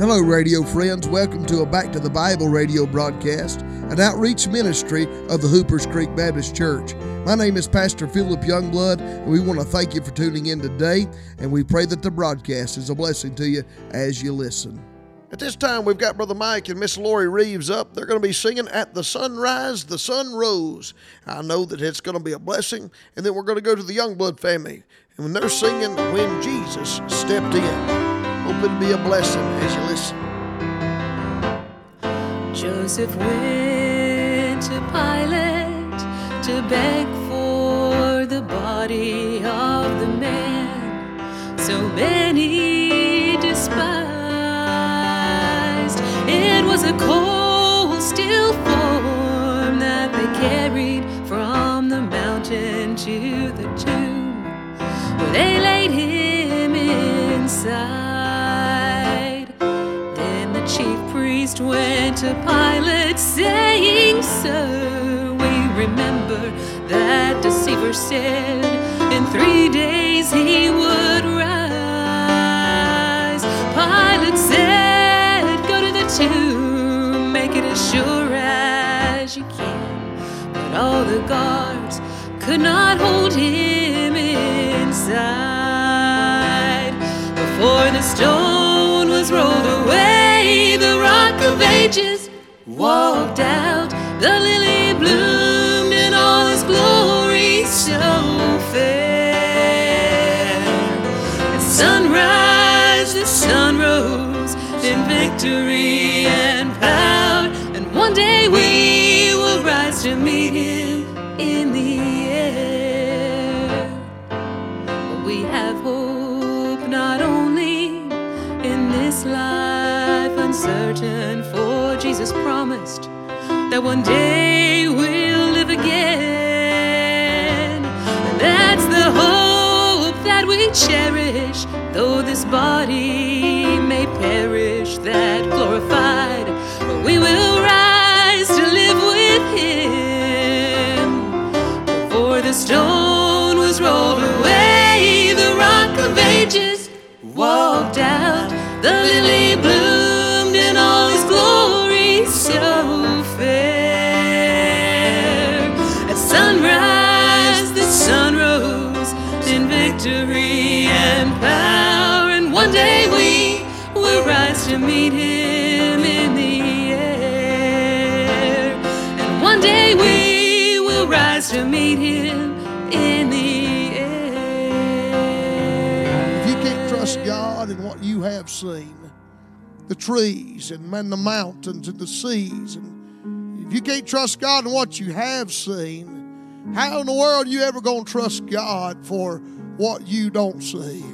Hello, radio friends. Welcome to a Back to the Bible radio broadcast, an outreach ministry of the Hoopers Creek Baptist Church. My name is Pastor Philip Youngblood, and we want to thank you for tuning in today, and we pray that the broadcast is a blessing to you as you listen. At this time, we've got Brother Mike and Miss Lori Reeves up. They're going to be singing At the Sunrise, the Sun Rose. I know that it's going to be a blessing, and then we're going to go to the Youngblood family. And when they're singing When Jesus Stepped In, hope it'll be a blessing as you listen. Joseph went to Pilate to beg for the body of the man so many despised. It was a cold steel form that they carried from the mountain to the tomb, where they laid him inside. Chief priest went to Pilate saying, Sir, we remember that deceiver said in 3 days he would rise. Pilate said, Go to the tomb, make it as sure as you can. But all the guards could not hold him inside. Before the stone was rolled away, the Rock of Ages walked out. The lily bloomed in all its glory so fair. At sunrise the sun rose in victory and power, and one day we will rise to meet him in the air. We have hope not only in this life uncertain, for Jesus promised that one day we'll live again. And that's the hope that we cherish, though this body may perish, that glorified we will rise to live with him. Before the stone was rolled away, the Rock of Ages walked out. The lily bloomed in all its glory so fair. At sunrise the sun rose in victory and power, and one day we will rise to meet him in the air. And one day we will rise to meet him in the air. If you can't trust God in what you have seen, the trees and the mountains and the seas, and if you can't trust God in what you have seen, how in the world are you ever going to trust God for what you don't see?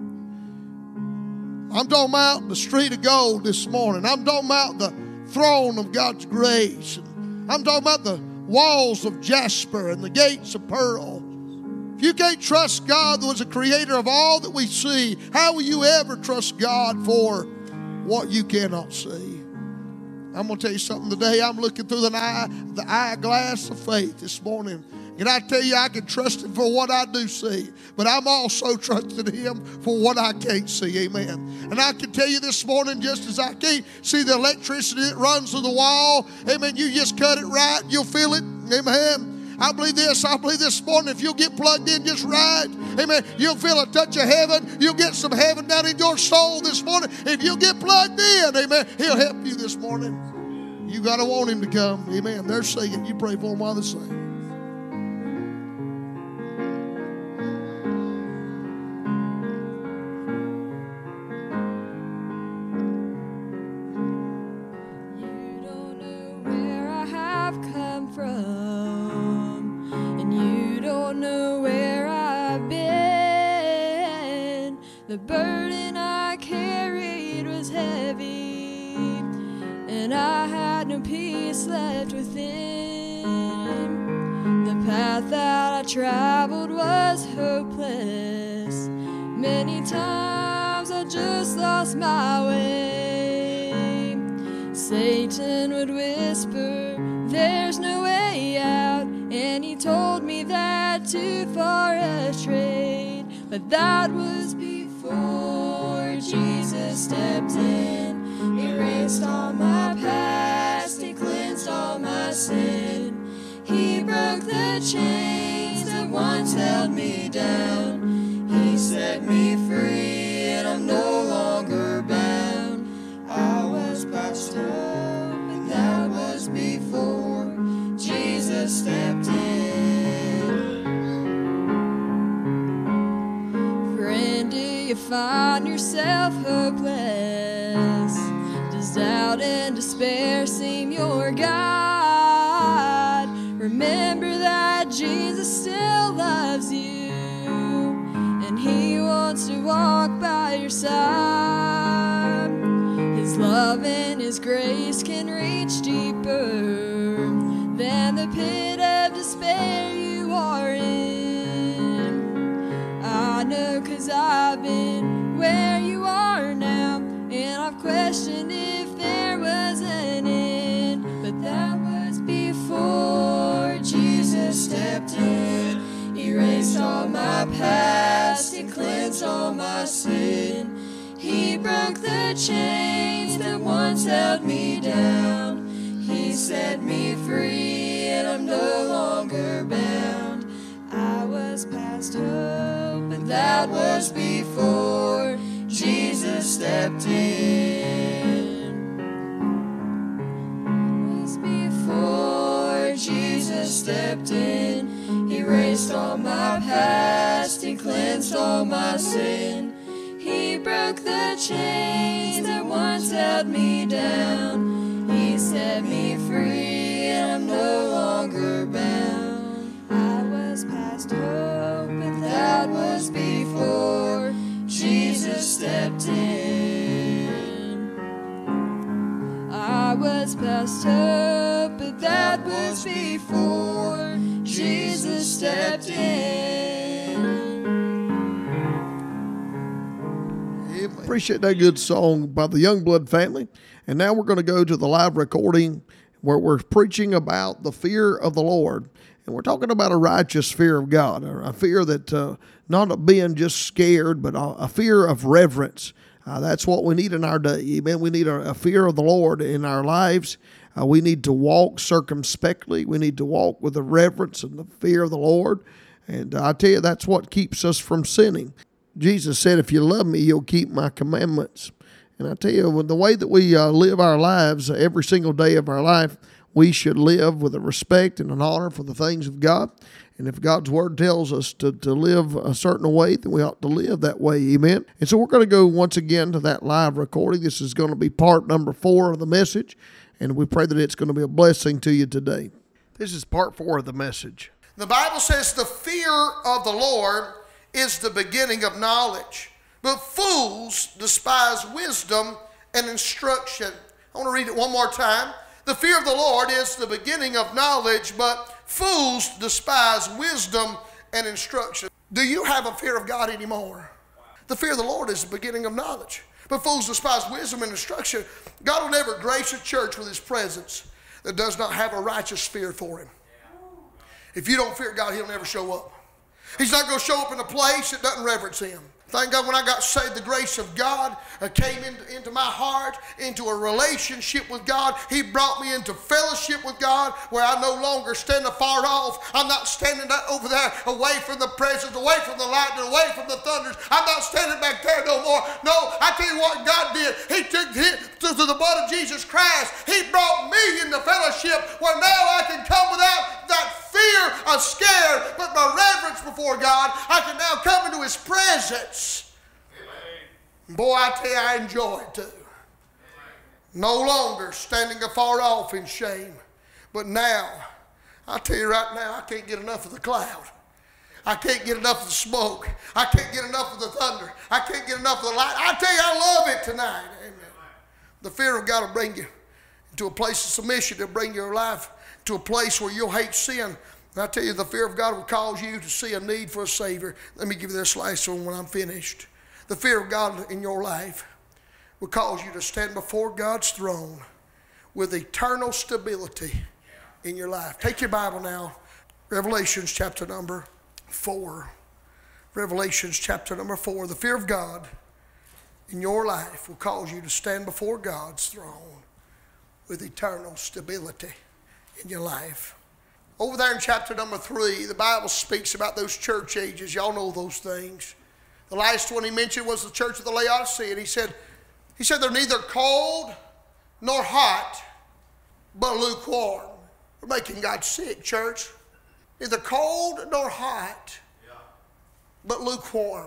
I'm talking about the street of gold this morning. I'm talking about the throne of God's grace. I'm talking about the walls of jasper and the gates of pearl. If you can't trust God, who is the creator of all that we see, how will you ever trust God for what you cannot see? I'm going to tell you something today. I'm looking through the eyeglass of faith this morning. And I tell you, I can trust him for what I do see, but I'm also trusting him for what I can't see. Amen. And I can tell you this morning, just as I can't see the electricity that runs through the wall, amen, you just cut it right, you'll feel it. Amen. I believe this morning, if you'll get plugged in just right, amen, you'll feel a touch of heaven. You'll get some heaven down in your soul this morning. If you'll get plugged in, amen, he'll help you this morning. You got to want him to come. Amen. They're singing. You pray for them while they sing. The burden I carried was heavy, and I had no peace left within. The path that I traveled was hopeless. Many times I just lost my way. Satan would whisper, there's no way out, and he told me that too far astray. But that was before Jesus stepped in. the chains that once held me down. He set me free and I'm no longer bound. I was past hope and that was before Jesus stepped in. Friend, do you find yourself hopeless? Does doubt and despair seem your guide? Remember that Jesus still loves you, and He wants to walk by your side. His love and His grace can reach deeper than the pit of despair you are in. I know 'cause I've been where you are now, and I've questioned if there was an end, but that was before Jesus stepped in. He erased all my past, He cleansed all my sin. He broke the chains that once held me down. He set me free and I'm no longer bound. I was past hope, but that was before Jesus stepped in. Was before Jesus stepped in. He erased all my past, He cleansed all my sin. He broke the chains that once held me down. He set me free and I'm no longer bound. I was past hope, but that was before Jesus stepped in. I was past hope, but that was before Jesus stepped in. Appreciate that good song by the Youngblood family. And now we're going to go to the live recording where we're preaching about the fear of the Lord. And we're talking about a righteous fear of God, a fear that not being just scared, but a fear of reverence. That's what we need in our day. Amen. We need a fear of the Lord in our lives. We need to walk circumspectly. We need to walk with the reverence and the fear of the Lord. And I tell you, that's what keeps us from sinning. Jesus said, if you love me, you'll keep my commandments. And I tell you, the way that we live our lives every single day of our life, we should live with a respect and an honor for the things of God. And if God's word tells us to live a certain way, then we ought to live that way. Amen. And so we're going to go once again to that live recording. This is going to be part number 4 of the message. And we pray that it's going to be a blessing to you today. This is part 4 of the message. The Bible says the fear of the Lord is the beginning of knowledge, but fools despise wisdom and instruction. I want to read it one more time. The fear of the Lord is the beginning of knowledge, but fools despise wisdom and instruction. Do you have a fear of God anymore? The fear of the Lord is the beginning of knowledge, but fools despise wisdom and instruction. God will never grace a church with His presence that does not have a righteous fear for Him. If you don't fear God, He'll never show up. He's not going to show up in a place that doesn't reverence Him. Thank God when I got saved, the grace of God came into my heart, into a relationship with God. He brought me into fellowship with God where I no longer stand afar off. I'm not standing over there away from the presence, away from the lightning, away from the thunders. I'm not standing back there no more. No, I tell you what God did. He took through the blood of Jesus Christ. He brought me into fellowship where now I can come without that fear of scare, but my reverence before God. I can now come into His presence. Amen. Boy, I tell you, I enjoy it too. No longer standing afar off in shame, but now, I tell you right now, I can't get enough of the cloud. I can't get enough of the smoke. I can't get enough of the thunder. I can't get enough of the light. I tell you, I love it tonight. Amen. The fear of God will bring you into a place of submission. It'll bring your life to a place where you'll hate sin. And I tell you, the fear of God will cause you to see a need for a Savior. Let me give you this last one when I'm finished. The fear of God in your life will cause you to stand before God's throne with eternal stability in your life. Take your Bible now. Revelations chapter number 4. Revelations chapter number 4. The fear of God in your life will cause you to stand before God's throne with eternal stability in your life. Over there in chapter number 3, the Bible speaks about those church ages. Y'all know those things. The last one he mentioned was the church of the Laodicea. And he said they're neither cold nor hot, but lukewarm. We're making God sick, church. Neither cold nor hot, but lukewarm.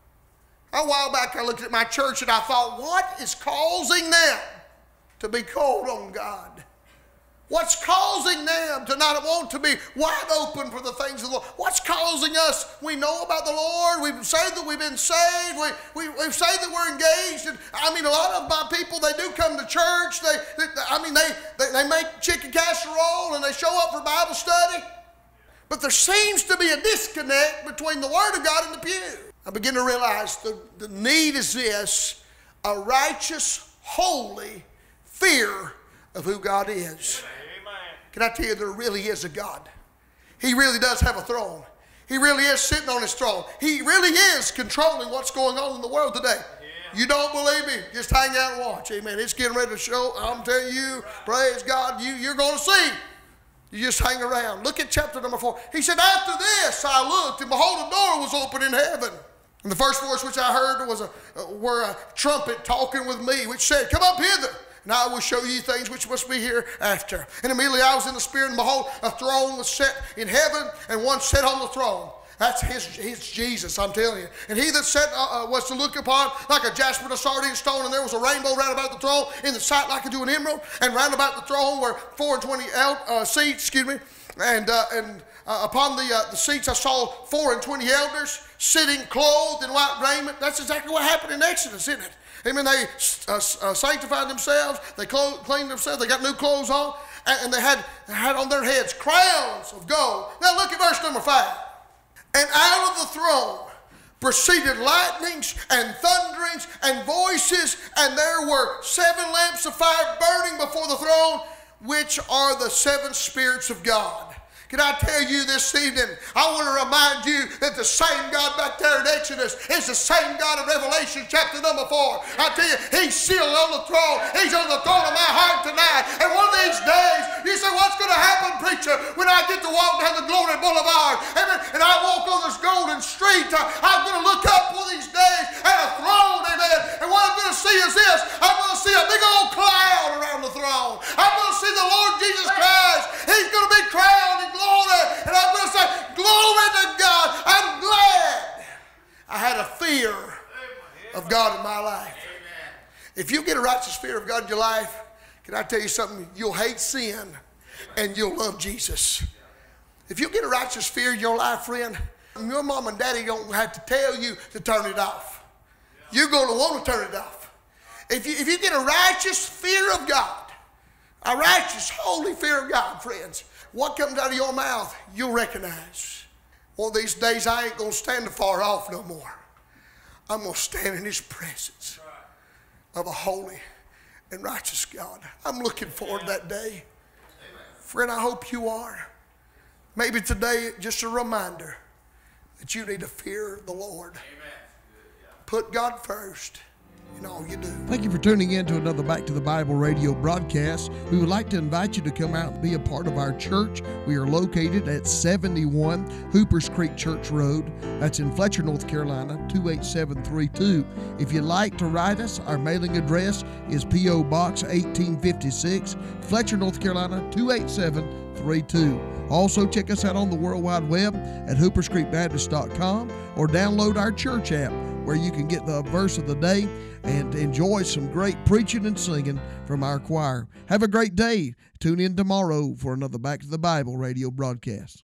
A while back I looked at my church and I thought, what is causing them to be cold on God? What's causing them to not want to be wide open for the things of the Lord? What's causing us? We know about the Lord. We've said that we've been saved. We've said that we're engaged. And I mean, a lot of my people, they do come to church. They make chicken casserole and they show up for Bible study. But there seems to be a disconnect between the Word of God and the pew. I begin to realize the need is this: a righteous, holy fear of who God is. Can I tell you, there really is a God. He really does have a throne. He really is sitting on his throne. He really is controlling what's going on in the world today. Yeah. You don't believe me? Just hang out and watch. Amen. It's getting ready to show. I'm telling you, praise God, you're going to see. You just hang around. Look at chapter number 4. He said, after this I looked, and behold, a door was open in heaven. And the first voice which I heard was a trumpet talking with me, which said, come up hither, and I will show you things which must be hereafter. And immediately I was in the Spirit, and behold, a throne was set in heaven, and one sat on the throne. That's his Jesus, I'm telling you. And he that sat was to look upon like a jasper and a sardine stone, and there was a rainbow round about the throne, in the sight like unto an emerald, and round about the throne were 24 seats, and upon the seats I saw 24 elders sitting clothed in white raiment. That's exactly what happened in Exodus, isn't it? Amen. They sanctified themselves. They cleaned themselves. They got new clothes on. And they had on their heads crowns of gold. Now look at verse number 5. And out of the throne proceeded lightnings and thunderings and voices. And there were 7 lamps of fire burning before the throne, which are the 7 spirits of God. Can I tell you this evening, I want to remind you that the same God back there in Exodus is the same God in Revelation chapter number 4. I tell you, he's still on the throne. He's on the throne of my heart tonight. And one of these days, you say, what's going to happen, preacher, when I get to walk down the Glory Boulevard? Amen. And I walk on this golden street. I'm going to look up one of these days at a throne, amen. And what I'm going to see is this. I'm going to see a big old cloud around the throne. I'm going to see the Lord Jesus Christ. He's going to be crowned in glory. And I'm going to say, glory to God. I'm glad I had a fear of God in my life. If you get a righteous fear of God in your life, can I tell you something? You'll hate sin and you'll love Jesus. If you get a righteous fear in your life, friend, your mom and daddy don't have to tell you to turn it off. You're going to want to turn it off. If you get a righteous fear of God, a righteous, holy fear of God, friends, what comes out of your mouth, you'll recognize. One of these days, I ain't going to stand afar off no more. I'm going to stand in his presence of a holy and righteous God. I'm looking forward to that day. Friend, I hope you are. Maybe today, just a reminder that you need to fear the Lord. Put God first in all you do. Thank you for tuning in to another Back to the Bible radio broadcast. We would like to invite you to come out and be a part of our church. We are located at 71 Hoopers Creek Church Road. That's in Fletcher, North Carolina, 28732. If you'd like to write us, our mailing address is P.O. Box 1856, Fletcher, North Carolina, 28732. Also, check us out on the World Wide Web at hooperscreekbaptist.com or download our church app where you can get the verse of the day and enjoy some great preaching and singing from our choir. Have a great day. Tune in tomorrow for another Back to the Bible radio broadcast.